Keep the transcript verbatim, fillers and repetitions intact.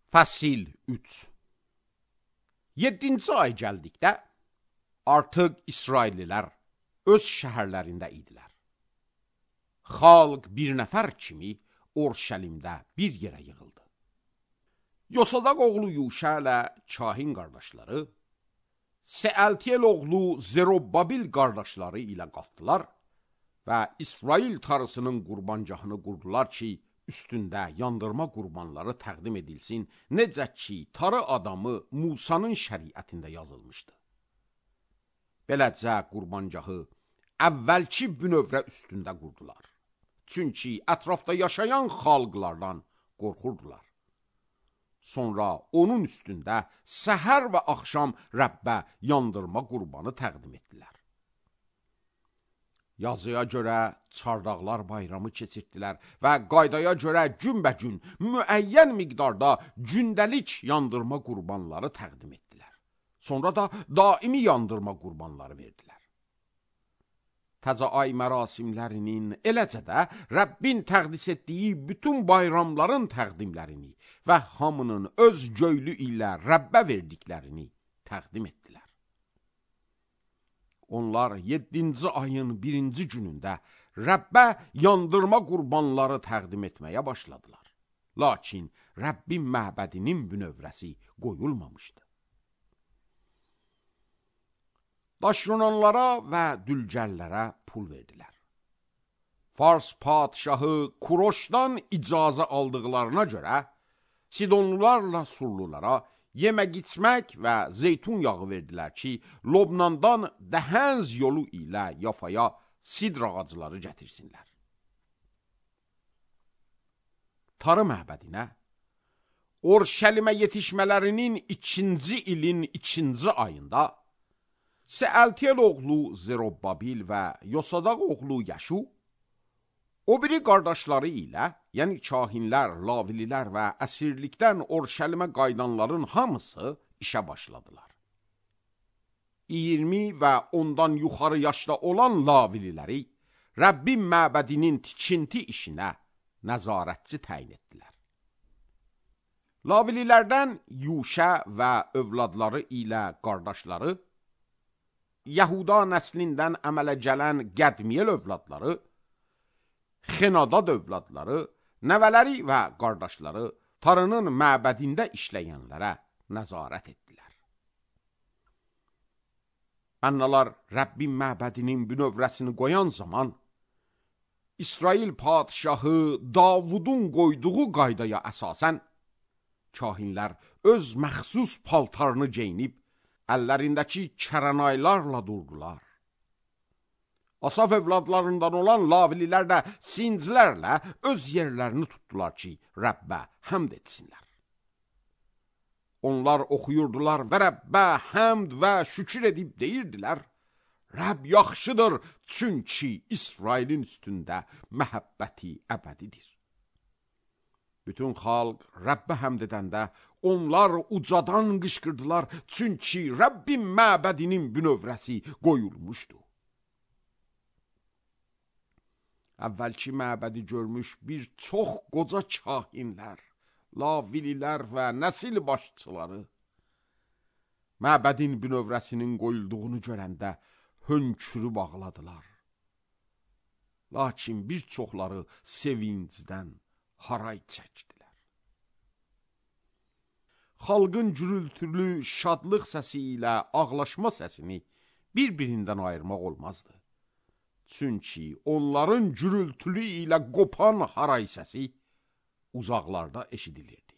Fəsil üç. Yeddinci ay gəldikdə artıq İsraillilər öz şəhərlərində idilər. Xalq bir nəfər kimi Urşəlimdə bir yerə yığıldı. Yosadaq oğlu Yuşa ilə kahin qardaşları, Sealtiyel oğlu Zerobbabil qardaşları ilə qalxdılar və İsrail tarısının qurbancahını qurdular ki, üstündə yandırma qurbanları təqdim edilsin, necə ki, tarı adamı Musanın şəriətində yazılmışdı. Beləcə qurbancahı əvvəlki bünövrə üstündə qurdular. Çünki ətrafda yaşayan xalqlardan qorxurdular. Sonra onun üstündə səhər və axşam Rəbbə yandırma qurbanı təqdim etdilər. Yazıya görə çardaqlar bayramı keçirdilər və qaydaya görə günbəgün müəyyən miqdarda gündəlik yandırma qurbanları təqdim etdilər. Sonra da daimi yandırma qurbanları verdilər. Təzə ay mərasimlərinin, eləcə də Rəbbin təqdis etdiyi bütün bayramların təqdimlərini və hamının öz göylü ilə Rəbbə verdiklərini təqdim etdilər. Onlar yeddinci ayın birinci günündə Rəbbə yandırma qurbanları təqdim etməyə başladılar. Lakin Rəbbin məbədinin bünövrəsi qoyulmamışdı. Daşyonanlara və dülgərlərə pul verdilər. Fars padşahı Kuroşdan icazə aldıqlarına görə Sidonlularla Surlulara yemək içmək və zeytun yağı verdilər ki, Lobnandan Dəhənz yolu ilə Yafaya sidr ağacları gətirsinlər. Tarı məbədinə Urşəlimə yetişmələrinin ikinci ilin ikinci ayında Sealtiyel oğlu Zerobbabil və Yosadaq oğlu Yaşu o biri qardaşları ilə, yəni kahinlər, lavililər və əsirlikdən Urşəlimə qaydanların hamısı işə başladılar. iyirmi və ondan yuxarı yaşda olan lavililəri Rəbbin məbədinin tikinti işinə nəzarətçi təyin etdilər. Lavililərdən Yuşa və övladları ilə qardaşları, Yahuda nəslindən əmələ gələn Qədmiyel övladları, Xenadad övladları, nəvələri və qardaşları tarının məbədində işləyənlərə nəzarət etdilər. Bənnəlar Rəbbin məbədinin bünövrəsini qoyan zaman, İsrail padşahı Davudun qoyduğu qaydaya əsasən, kahinlər öz məxsus paltarını geyinib, əllərindəki kərənaylarla durdular. Asaf övladlarından olan lavililər də sinclərlə öz yerlərini tutdular ki, Rəbbə həmd etsinlər. Onlar oxuyurdular və Rəbbə həmd və şükür edib deyirdilər, Rəbb yaxşıdır, çünki İsrailin üstündə məhəbbəti əbədidir. Bütün xalq Rəbbə həmd edəndə onlar ucadan qışqırdılar, çünki Rəbbin məbədinin bünövrəsi qoyulmuşdu. Əvvəlki məbədi görmüş bir çox qoca kahinlər, lavililər və nəsil başçıları məbədin bünövrəsinin qoyulduğunu görəndə hönkürüb ağladılar. Lakin bir çoxları sevincdən haray çəkdilər. Xalqın gürültülü şadlıq səsi ilə ağlaşma səsini bir-birindən ayırmaq olmazdı. Çünki onların gürültülü ilə qopan haray səsi uzaqlarda eşidilirdi.